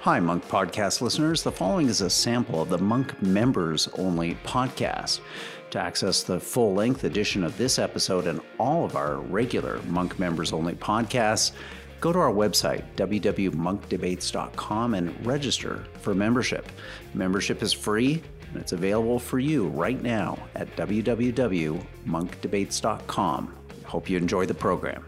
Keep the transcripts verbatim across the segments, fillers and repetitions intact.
Hi, Monk Podcast listeners. The following is a sample of the Monk Members Only podcast. To access the full-length edition of this episode and all of our regular Monk Members Only podcasts, go to our website, w w w dot monk debates dot com, and register for membership. Membership is free, and it's available for you right now at w w w dot monk debates dot com. Hope you enjoy the program.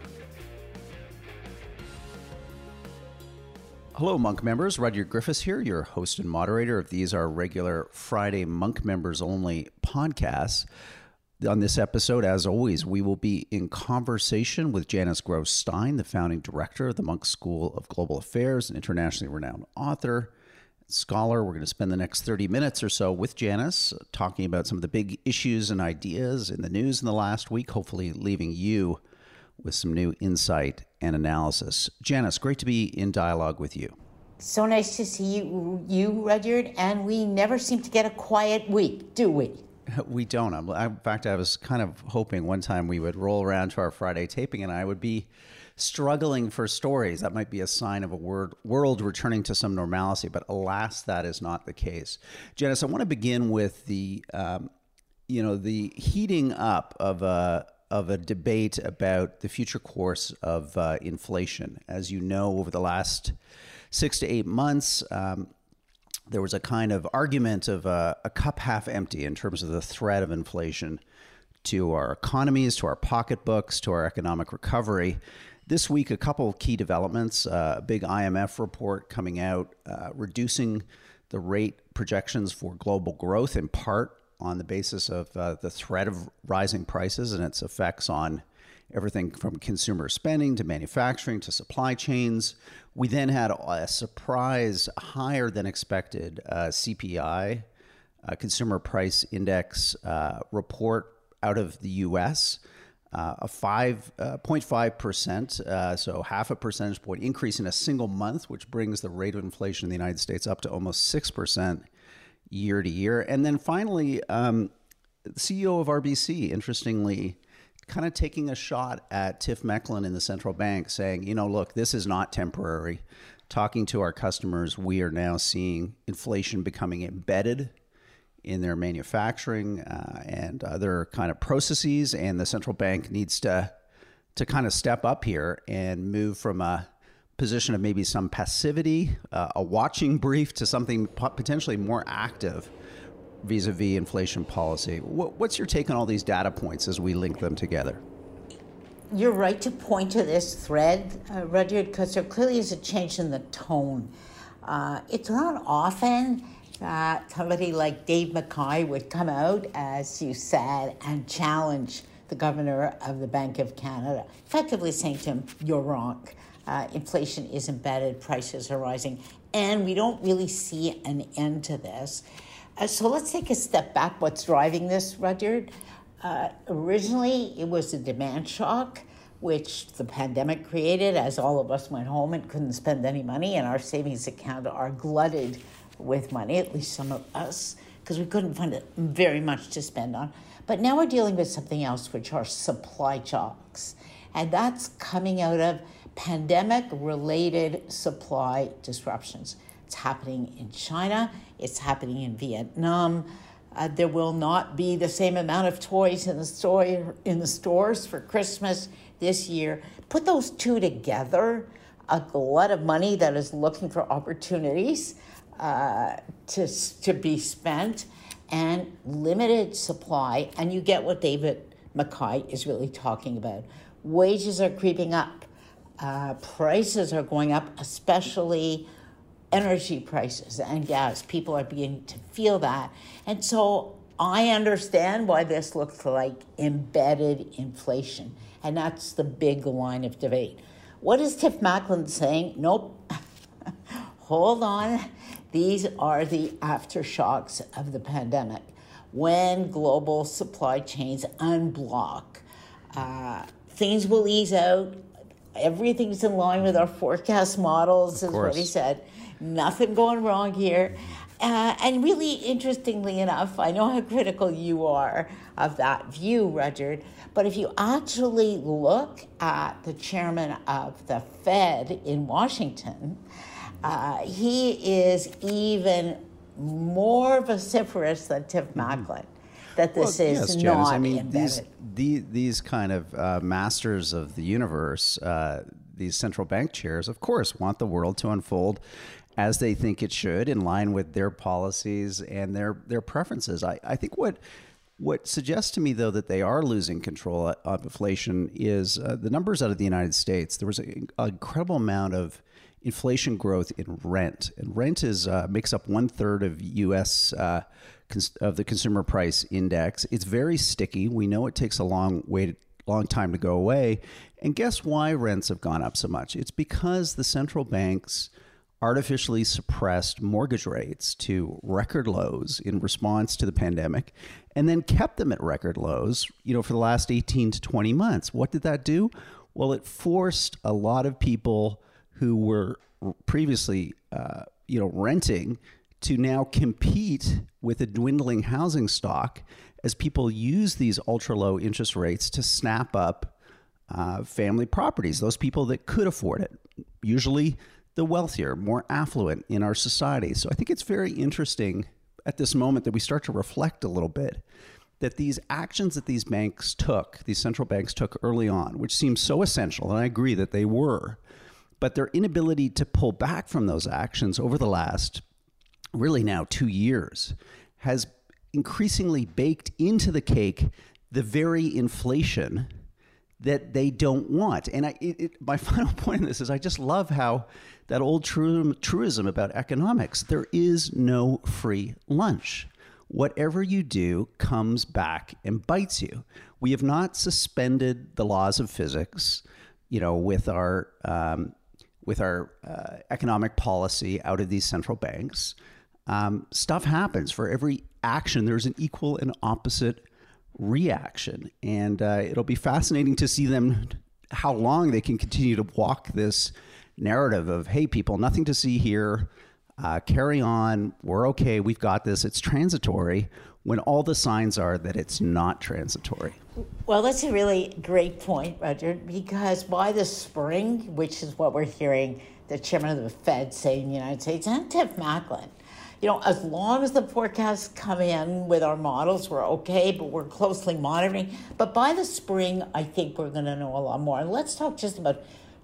Hello, Monk members. Rudyard Griffiths here, your host and moderator of these, our regular Friday Monk Members Only podcasts. On this episode, as always, we will be in conversation with Janice Gross Stein, the founding director of the Munk School of Global Affairs, an internationally renowned author, scholar. We're going to spend the next thirty minutes or so with Janice talking about some of the big issues and ideas in the news in the last week, hopefully leaving you with some new insight and analysis. Janice, great to be in dialogue with you. So nice to see you, you, Rudyard, and we never seem to get a quiet week, do we? We don't. In fact, I was kind of hoping one time we would roll around to our Friday taping and I would be struggling for stories. That might be a sign of a word, world returning to some normalcy, but alas, that is not the case. Janice, I want to begin with the, um, you know, the heating up of a of a debate about the future course of uh, inflation. As you know, over the last six to eight months, um, there was a kind of argument of uh, a cup half empty in terms of the threat of inflation to our economies, to our pocketbooks, to our economic recovery. This week, a couple of key developments, uh, a big I M F report coming out, uh, reducing the rate projections for global growth in part on the basis of uh, the threat of rising prices and its effects on everything from consumer spending to manufacturing to supply chains. We then had a surprise higher than expected uh, C P I, uh, Consumer Price Index uh, report out of the U S, uh, a five point five percent, uh, so half a percentage point increase in a single month, which brings the rate of inflation in the United States up to almost six percent year to year. And then finally, um, the C E O of R B C, interestingly, kind of taking a shot at Tiff Macklem in the central bank, saying, you know, look, this is not temporary. Talking to our customers, we are now seeing inflation becoming embedded in their manufacturing uh, and other kind of processes, and the central bank needs to to kind of step up here and move from a position of maybe some passivity, uh, a watching brief, to something potentially more active vis-a-vis inflation policy. What's your take on all these data points as we link them together? You're right to point to this thread, uh, Rudyard, because there clearly is a change in the tone. Uh, it's not often that somebody like Dave McKay would come out, as you said, and challenge the governor of the Bank of Canada, effectively saying to him, you're wrong. Uh, inflation is embedded, prices are rising, and we don't really see an end to this. Uh, so let's take a step back. What's driving this, Rudyard? Uh, originally, it was a demand shock, which the pandemic created as all of us went home and couldn't spend any money, and our savings account are glutted with money, at least some of us, because we couldn't find it very much to spend on. But now we're dealing with something else, which are supply shocks, and that's coming out of pandemic-related supply disruptions. It's happening in China. It's happening in Vietnam. Uh, there will not be the same amount of toys in the store in the stores for Christmas this year. Put those two together, a glut of money that is looking for opportunities uh, to to be spent, and limited supply, and you get what David McKay is really talking about. Wages are creeping up. Uh, prices are going up, especially energy prices and gas. People are beginning to feel that. And so I understand why this looks like embedded inflation. And that's the big line of debate. What is Tiff Macklem saying? Nope. Hold on. These are the aftershocks of the pandemic. When global supply chains unblock, uh, things will ease out. Everything's in line with our forecast models, is what he said. Nothing going wrong here. Uh, and really, interestingly enough, I know how critical you are of that view, Rudyard, but if you actually look at the chairman of the Fed in Washington, Uh, he is even more vociferous than Tiff Macklin. That this well, is yes, not Janice, I mean, embedded. these, the, these kind of uh, masters of the universe, uh, these central bank chairs, of course, want the world to unfold as they think it should, in line with their policies and their their preferences. I, I think what what suggests to me, though, that they are losing control of inflation is uh, the numbers out of the United States. There was an incredible amount of inflation growth in rent, and rent is uh, makes up one third of U S uh, cons- of the consumer price index. It's very sticky. We know it takes a long way, long time to go away. And guess why rents have gone up so much? It's because the central banks artificially suppressed mortgage rates to record lows in response to the pandemic, and then kept them at record lows, you know, for the last eighteen to twenty months. What did that do? Well, it forced a lot of people who were previously, uh, you know, renting to now compete with a dwindling housing stock as people use these ultra low interest rates to snap up uh, family properties, those people that could afford it, usually the wealthier, more affluent in our society. So I think it's very interesting at this moment that we start to reflect a little bit that these actions that these banks took, these central banks took early on, which seems so essential, and I agree that they were, but their inability to pull back from those actions over the last, really now two years, has increasingly baked into the cake the very inflation that they don't want. And I, it, it, my final point in this is I just love how that old tru- truism about economics, there is no free lunch. Whatever you do comes back and bites you. We have not suspended the laws of physics, you know, with our um, with our uh, economic policy out of these central banks. Um, stuff happens. For every action, there's an equal and opposite reaction. And uh, it'll be fascinating to see them, how long they can continue to walk this narrative of, hey, people, nothing to see here. Uh, carry on. We're okay. We've got this. It's transitory, when all the signs are that it's not transitory. Well, that's a really great point, Roger, because by the spring, which is what we're hearing the chairman of the Fed say in the United States, and Tiff Macklin, you know, as long as the forecasts come in with our models, we're okay, but we're closely monitoring. But by the spring, I think we're going to know a lot more. And let's talk just about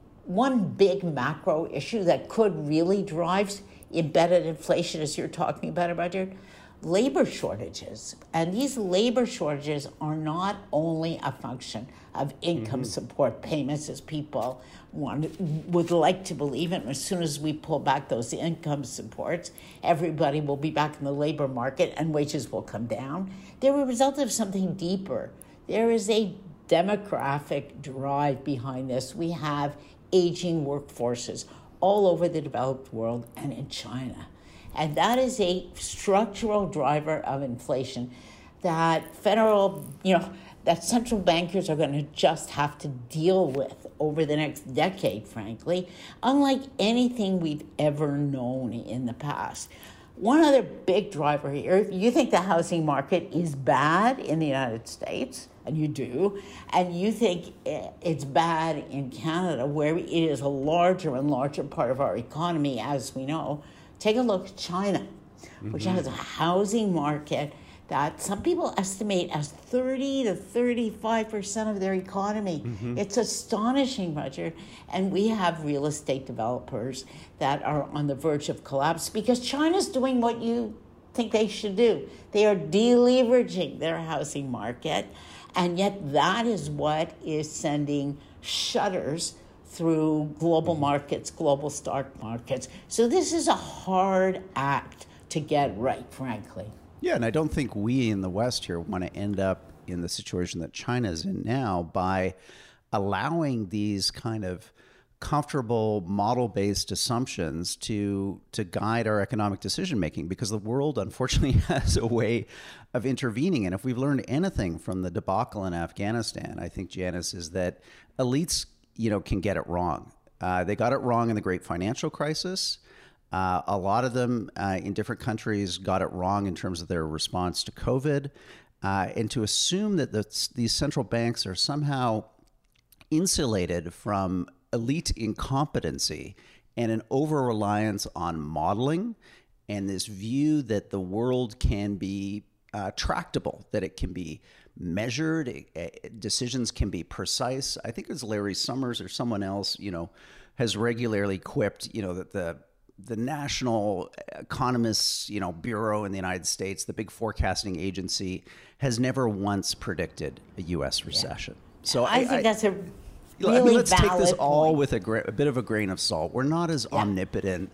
one big macro issue that could really drive embedded inflation, as you're talking about, Roger. Labor shortages. And these labor shortages are not only a function of income mm-hmm. support payments, as people want, would like to believe. And as soon as we pull back those income supports, everybody will be back in the labor market and wages will come down. They're a result of something deeper. There is a demographic drive behind this. We have aging workforces all over the developed world and in China. And that is a structural driver of inflation that federal, you know, that central bankers are going to just have to deal with over the next decade, frankly, unlike anything we've ever known in the past. One other big driver here, if you think the housing market is bad in the United States, and you do, and you think it's bad in Canada, where it is a larger and larger part of our economy, as we know, take a look at China, mm-hmm. which has a housing market that some people estimate as thirty to thirty-five percent of their economy. Mm-hmm. It's astonishing, Roger. And we have real estate developers that are on the verge of collapse because China's doing what you think they should do. They are deleveraging their housing market. And yet that is what is sending shudders through global markets, global stock markets. So this is a hard act to get right, frankly. Yeah, and I don't think we in the West here want to end up in the situation that China is in now by allowing these kind of comfortable model-based assumptions to to guide our economic decision-making, because the world, unfortunately, has a way of intervening. And if we've learned anything from the debacle in Afghanistan, I think, Janice, is that elites, you know, can get it wrong. Uh, they got it wrong in the great financial crisis. Uh, a lot of them uh, in different countries got it wrong in terms of their response to COVID. Uh, and to assume that the, these central banks are somehow insulated from elite incompetency and an over-reliance on modeling and this view that the world can be uh, tractable, that it can be measured, it, it, decisions can be precise. I think it was Larry Summers or someone else, you know, has regularly quipped, you know, that the the National Economists, you know, Bureau in the United States, the big forecasting agency, has never once predicted a U S recession. Yeah. So I, I think I, that's a really I mean, let's take this point. all with a, gra- a bit of a grain of salt. We're not as yeah. omnipotent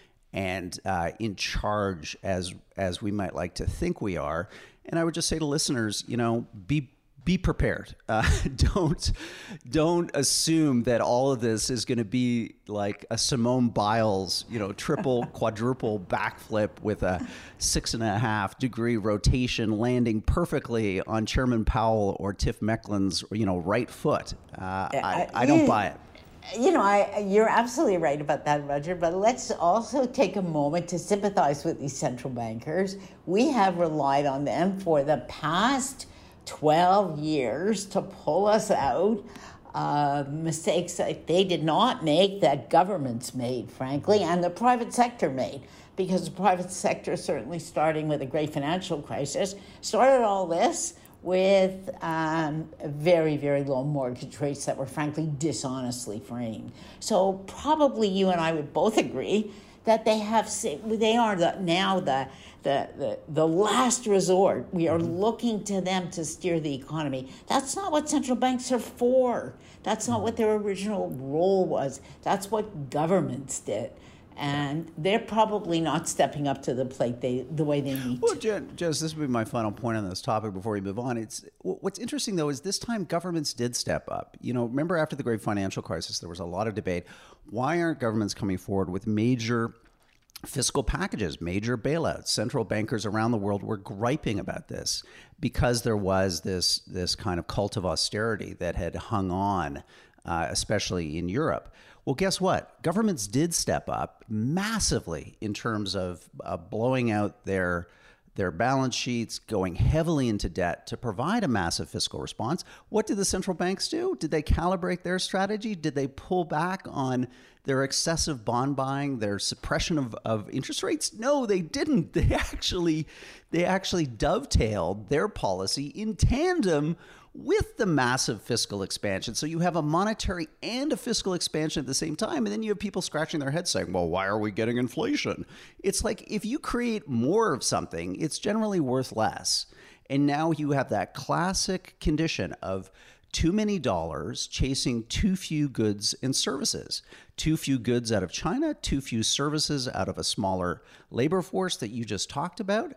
and uh, in charge as as we might like to think we are. And I would just say to listeners, you know, be be prepared. Uh, don't don't assume that all of this is going to be like a Simone Biles, you know, triple, quadruple backflip with a six and a half degree rotation, landing perfectly on Chairman Powell or Tiff Mecklen's, you know, right foot. Uh, I, I don't buy it. You know, I, you're absolutely right about that, Roger, but let's also take a moment to sympathize with these central bankers. We have relied on them for the past twelve years to pull us out. Uh, mistakes that they did not make, that governments made, frankly, and the private sector made, because the private sector, certainly starting with the great financial crisis, started all this with um, very, very low mortgage rates that were frankly dishonestly framed. So probably you and I would both agree that they have they are the, now the, the the the last resort. We are looking to them to steer the economy. That's not what central banks are for. That's not what their original role was. That's what governments did. And they're probably not stepping up to the plate they, the way they need well, to. Jen, Jess, this would be my final point on this topic before we move on. It's what's interesting, though, is this time governments did step up. You know, remember after the great financial crisis, there was a lot of debate. Why aren't governments coming forward with major fiscal packages, major bailouts? Central bankers around the world were griping about this because there was this, this kind of cult of austerity that had hung on, uh, especially in Europe. Well, guess what? Governments did step up massively in terms of uh, blowing out their their balance sheets, going heavily into debt to provide a massive fiscal response. What did the central banks do? Did they calibrate their strategy? Did they pull back on their excessive bond buying, their suppression of, of interest rates? No, they didn't. They actually they actually dovetailed their policy in tandem with the massive fiscal expansion. So you have a monetary and a fiscal expansion at the same time. And then you have people scratching their heads saying, well, why are we getting inflation? It's like if you create more of something, it's generally worth less. And now you have that classic condition of too many dollars chasing too few goods and services. Too few goods out of China, too few services out of a smaller labor force that you just talked about.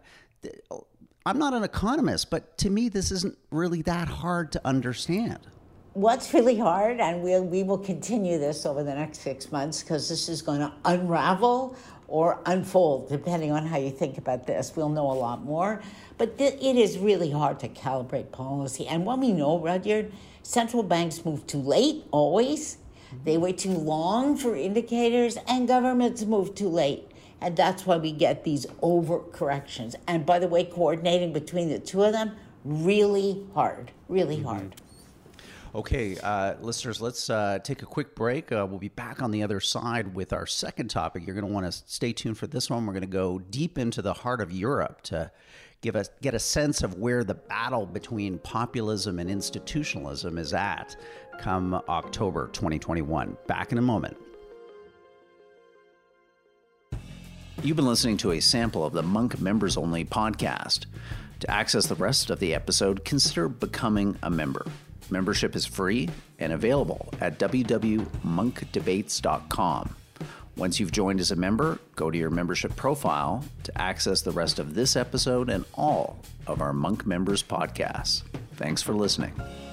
I'm not an economist, but to me, this isn't really that hard to understand. What's really hard, and we'll, we will continue this over the next six months because this is going to unravel or unfold, depending on how you think about this. We'll know a lot more. But th- it is really hard to calibrate policy. And when we know, Rudyard, central banks move too late, always. They wait too long for indicators, and governments move too late. And that's why we get these overcorrections. And by the way, coordinating between the two of them, really hard, really mm-hmm. hard. Okay, uh, listeners, let's uh, take a quick break. Uh, we'll be back on the other side with our second topic. You're going to want to stay tuned for this one. We're going to go deep into the heart of Europe to give us get a sense of where the battle between populism and institutionalism is at come October twenty twenty-one. Back in a moment. You've been listening to a sample of the Monk Members Only podcast. To access the rest of the episode, consider becoming a member. Membership is free and available at w w w dot monk debates dot com. Once you've joined as a member, go to your membership profile to access the rest of this episode and all of our Monk Members podcasts. Thanks for listening.